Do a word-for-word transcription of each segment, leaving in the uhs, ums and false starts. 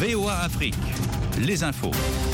V O A Afrique, les infos.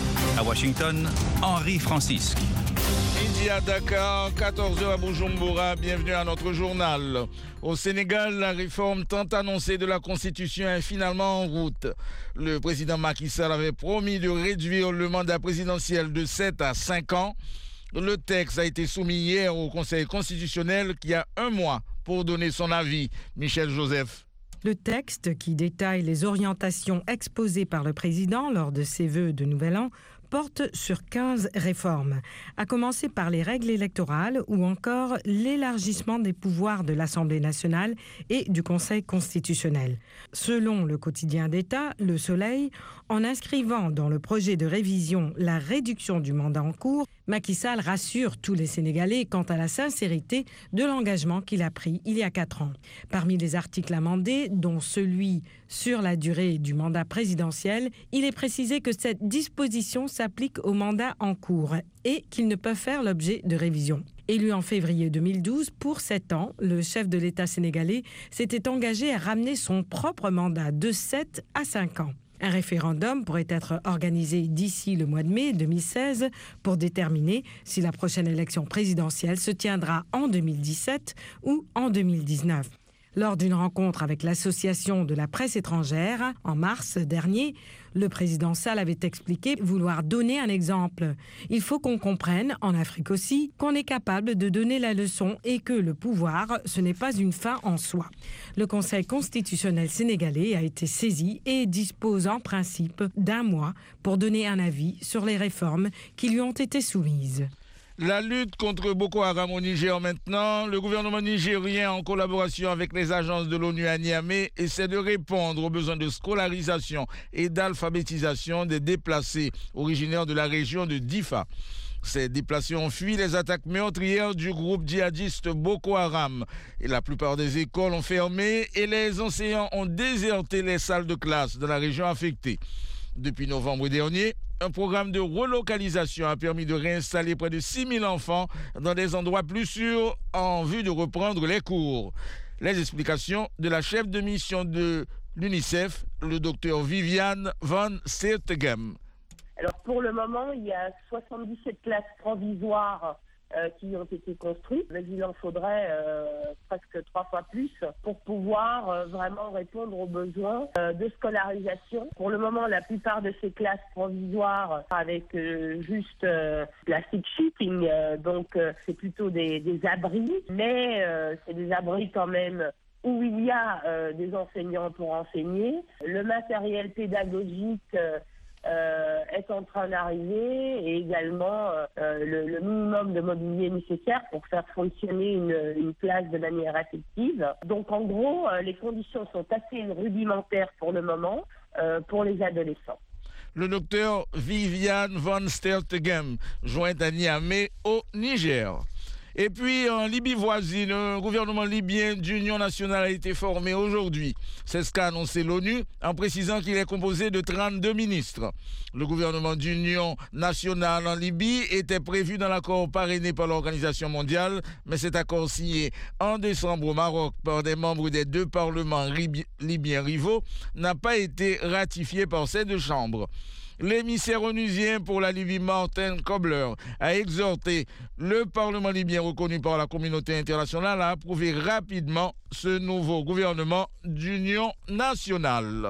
À Washington, Henri Francisque. Midi à Dakar, quatorze heures à Bujumbura, bienvenue à notre journal. Au Sénégal, la réforme tant annoncée de la Constitution est finalement en route. Le président Macky Sall avait promis de réduire le mandat présidentiel de sept à cinq ans. Le texte a été soumis hier au Conseil constitutionnel qui a un mois pour donner son avis. Michel Joseph. Le texte, qui détaille les orientations exposées par le président lors de ses vœux de Nouvel An, porte sur quinze réformes, à commencer par les règles électorales ou encore l'élargissement des pouvoirs de l'Assemblée nationale et du Conseil constitutionnel. Selon le quotidien d'État, Le Soleil, en inscrivant dans le projet de révision la réduction du mandat en cours, Macky Sall rassure tous les Sénégalais quant à la sincérité de l'engagement qu'il a pris il y a quatre ans. Parmi les articles amendés, dont celui sur la durée du mandat présidentiel, il est précisé que cette disposition s'applique au mandat en cours et qu'ils ne peuvent faire l'objet de révision. Élu en février deux mille douze, pour sept ans, le chef de l'État sénégalais s'était engagé à ramener son propre mandat de sept à cinq ans. Un référendum pourrait être organisé d'ici le mois de mai deux mille seize pour déterminer si la prochaine élection présidentielle se tiendra en deux mille dix-sept ou en deux mille dix-neuf. Lors d'une rencontre avec l'Association de la presse étrangère, en mars dernier, le président Sall avait expliqué vouloir donner un exemple. Il faut qu'on comprenne, en Afrique aussi, qu'on est capable de donner la leçon et que le pouvoir, ce n'est pas une fin en soi. Le Conseil constitutionnel sénégalais a été saisi et dispose en principe d'un mois pour donner un avis sur les réformes qui lui ont été soumises. La lutte contre Boko Haram au Niger maintenant, le gouvernement nigérien en collaboration avec les agences de l'ONU à Niamey essaie de répondre aux besoins de scolarisation et d'alphabétisation des déplacés originaires de la région de Difa. Ces déplacés ont fui les attaques meurtrières du groupe djihadiste Boko Haram. Et la plupart des écoles ont fermé et les enseignants ont déserté les salles de classe de la région affectée. Depuis novembre dernier, un programme de relocalisation a permis de réinstaller près de six mille enfants dans des endroits plus sûrs en vue de reprendre les cours. Les explications de la chef de mission de l'UNICEF, le docteur Viviane Van Sertegem. Alors pour le moment, il y a soixante-dix-sept classes provisoires euh, qui ont été construites, mais il en faudrait euh, presque trois fois plus pour pouvoir euh, vraiment répondre aux besoins euh, de scolarisation. Pour le moment, la plupart de ces classes provisoires avec euh, juste euh, plastic sheeting, euh, donc euh, c'est plutôt des, des abris, mais euh, c'est des abris quand même où il y a euh, des enseignants pour enseigner. Le matériel pédagogique euh, Euh, est en train d'arriver et également euh, le, le minimum de mobilier nécessaire pour faire fonctionner une, une classe de manière effective. Donc en gros, euh, les conditions sont assez rudimentaires pour le moment euh, pour les adolescents. Le docteur Viviane Van Stertegem, joint à Niamey au Niger. Et puis, en Libye voisine, un gouvernement libyen d'union nationale a été formé aujourd'hui. C'est ce qu'a annoncé l'ONU en précisant qu'il est composé de trente-deux ministres. Le gouvernement d'union nationale en Libye était prévu dans l'accord parrainé par l'Organisation mondiale, mais cet accord signé en décembre au Maroc par des membres des deux parlements libyens rivaux n'a pas été ratifié par ces deux chambres. L'émissaire onusien pour la Libye, Martin Kobler, a exhorté le Parlement libyen reconnu par la communauté internationale à approuver rapidement ce nouveau gouvernement d'union nationale.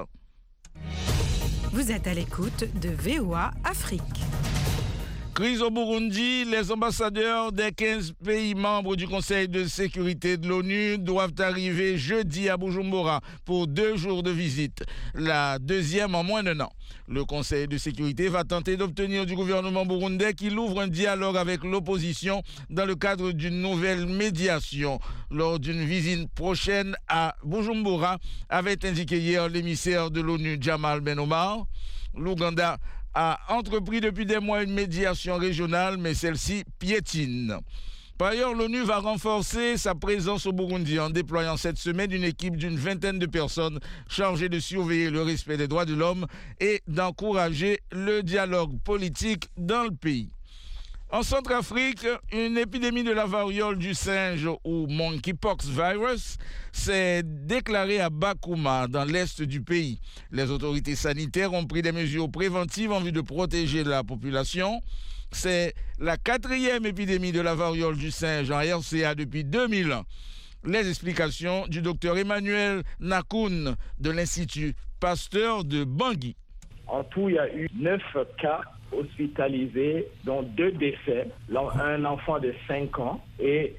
Vous êtes à l'écoute de V O A Afrique. Crise au Burundi, les ambassadeurs des quinze pays membres du Conseil de sécurité de l'ONU doivent arriver jeudi à Bujumbura pour deux jours de visite, la deuxième en moins d'un an. Le Conseil de sécurité va tenter d'obtenir du gouvernement burundais qu'il ouvre un dialogue avec l'opposition dans le cadre d'une nouvelle médiation. Lors d'une visite prochaine à Bujumbura, avait indiqué hier l'émissaire de l'ONU Jamal Ben Omar. L'Ouganda a entrepris depuis des mois une médiation régionale, mais celle-ci piétine. Par ailleurs, l'ONU va renforcer sa présence au Burundi en déployant cette semaine une équipe d'une vingtaine de personnes chargées de surveiller le respect des droits de l'homme et d'encourager le dialogue politique dans le pays. En Centrafrique, une épidémie de la variole du singe ou monkeypox virus s'est déclarée à Bakouma, dans l'est du pays. Les autorités sanitaires ont pris des mesures préventives en vue de protéger la population. C'est la quatrième épidémie de la variole du singe en R C A depuis deux mille un. Les explications du docteur Emmanuel Nakoun de l'Institut Pasteur de Bangui. En tout, il y a eu neuf cas hospitalisés, dont deux décès, un enfant de cinq ans et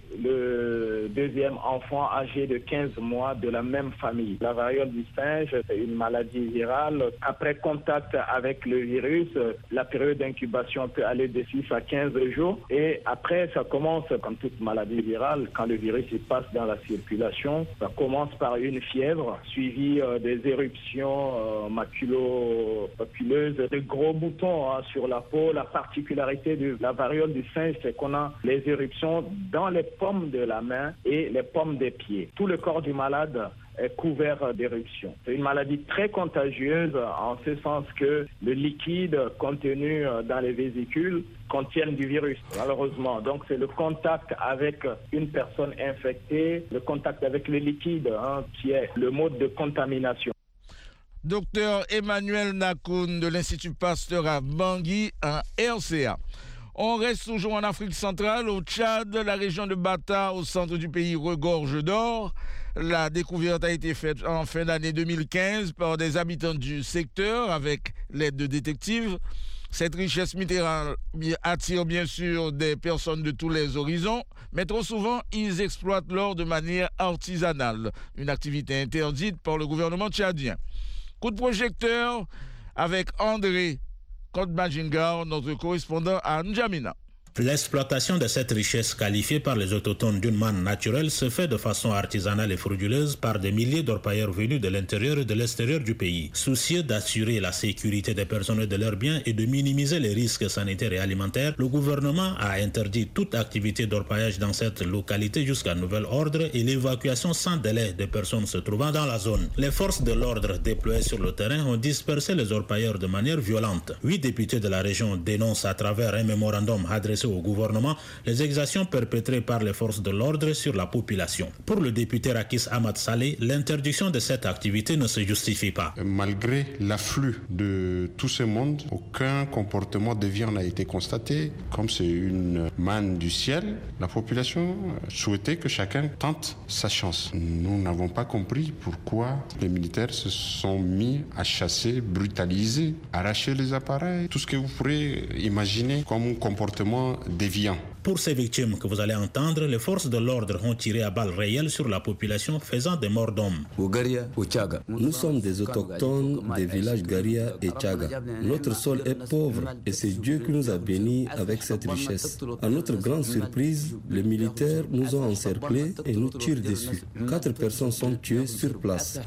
le deuxième enfant âgé de quinze mois de la même famille. La variole du singe, c'est une maladie virale. Après contact avec le virus, la période d'incubation peut aller de six à quinze jours et après ça commence, comme toute maladie virale, quand le virus il passe dans la circulation, ça commence par une fièvre suivie euh, des éruptions euh, maculo-papuleuses, de gros boutons hein, sur la peau. La particularité de la variole du singe, c'est qu'on a les éruptions dans les paumes de la main et les paumes des pieds. Tout le corps du malade est couvert d'éruptions. C'est une maladie très contagieuse en ce sens que le liquide contenu dans les vésicules contiennent du virus, malheureusement. Donc c'est le contact avec une personne infectée, le contact avec le liquide hein, qui est le mode de contamination. Docteur Emmanuel Nakoun de l'Institut Pasteur à Bangui, en R C A. On reste toujours en Afrique centrale, au Tchad, la région de Bata, au centre du pays, regorge d'or. La découverte a été faite en fin d'année deux mille quinze par des habitants du secteur avec l'aide de détectives. Cette richesse minérale attire bien sûr des personnes de tous les horizons, mais trop souvent, ils exploitent l'or de manière artisanale, une activité interdite par le gouvernement tchadien. Coup de projecteur avec André Kodmajingar, notre correspondant à N'Djamena. L'exploitation de cette richesse qualifiée par les autochtones d'une manne naturelle se fait de façon artisanale et frauduleuse par des milliers d'orpailleurs venus de l'intérieur et de l'extérieur du pays. Soucieux d'assurer la sécurité des personnes et de leurs biens et de minimiser les risques sanitaires et alimentaires, le gouvernement a interdit toute activité d'orpaillage dans cette localité jusqu'à nouvel ordre et l'évacuation sans délai des personnes se trouvant dans la zone. Les forces de l'ordre déployées sur le terrain ont dispersé les orpailleurs de manière violente. Huit députés de la région dénoncent à travers un mémorandum adressé au gouvernement les exactions perpétrées par les forces de l'ordre sur la population. Pour le député Rakis Ahmad Saleh, l'interdiction de cette activité ne se justifie pas. Malgré l'afflux de tout ce monde, aucun comportement déviant n'a été constaté. Comme c'est une manne du ciel, la population souhaitait que chacun tente sa chance. Nous n'avons pas compris pourquoi les militaires se sont mis à chasser, brutaliser, arracher les appareils, tout ce que vous pourrez imaginer comme comportement déviant. Pour ces victimes que vous allez entendre, les forces de l'ordre ont tiré à balles réelles sur la population, faisant des morts d'hommes. Nous sommes des autochtones des villages Garia et Tchaga. Notre sol est pauvre et c'est Dieu qui nous a bénis avec cette richesse. À notre grande surprise, les militaires nous ont encerclés et nous tirent dessus. Quatre personnes sont tuées sur place.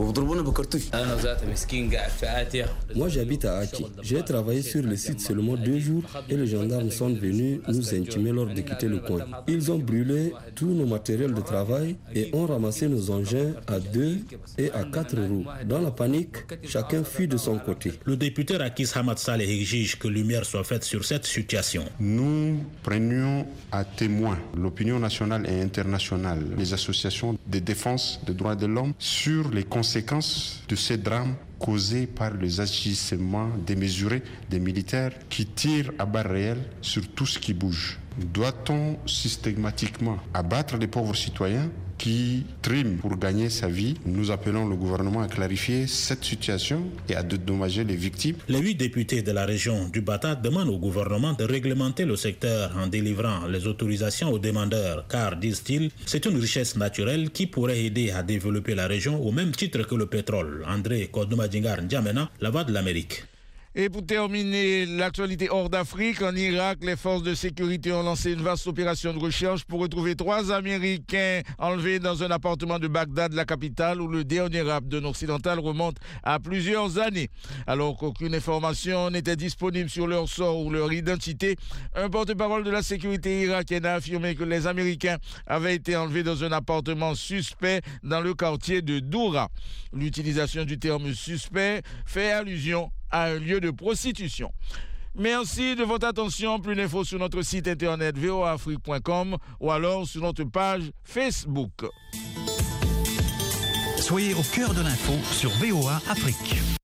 Moi, j'habite à Aki. J'ai travaillé sur le site seulement deux jours et les gendarmes sont venus nous intimer lors de quitter le coin. Ils ont brûlé tous nos matériels de travail et ont ramassé nos engins à deux et à quatre roues. Dans la panique, chacun fuit de son côté. Le député Rakis Ahmad Saleh exige que lumière soit faite sur cette situation. Nous prenions à témoin l'opinion nationale et internationale, les associations de défense des droits de l'homme sur les conséquences de ces drames causés par les agissements démesurés des militaires qui tirent à balles réelles sur tout ce qui bouge. Doit-on systématiquement abattre les pauvres citoyens qui triment pour gagner sa vie? Nous appelons le gouvernement à clarifier cette situation et à dédommager les victimes. Les huit députés de la région du Bata demandent au gouvernement de réglementer le secteur en délivrant les autorisations aux demandeurs, car, disent-ils, c'est une richesse naturelle qui pourrait aider à développer la région au même titre que le pétrole. André Kodmajingar N'Djamena, la Voix de l'Amérique. Et pour terminer l'actualité hors d'Afrique, en Irak, les forces de sécurité ont lancé une vaste opération de recherche pour retrouver trois Américains enlevés dans un appartement de Bagdad, la capitale, où le dernier rabbin occidental remonte à plusieurs années. Alors qu'aucune information n'était disponible sur leur sort ou leur identité, un porte-parole de la sécurité irakienne a affirmé que les Américains avaient été enlevés dans un appartement suspect dans le quartier de Doura. L'utilisation du terme suspect fait allusion à un lieu de prostitution. Merci de votre attention. Plus d'infos sur notre site internet v o a afrique point com ou alors sur notre page Facebook. Soyez au cœur de l'info sur V O A Afrique.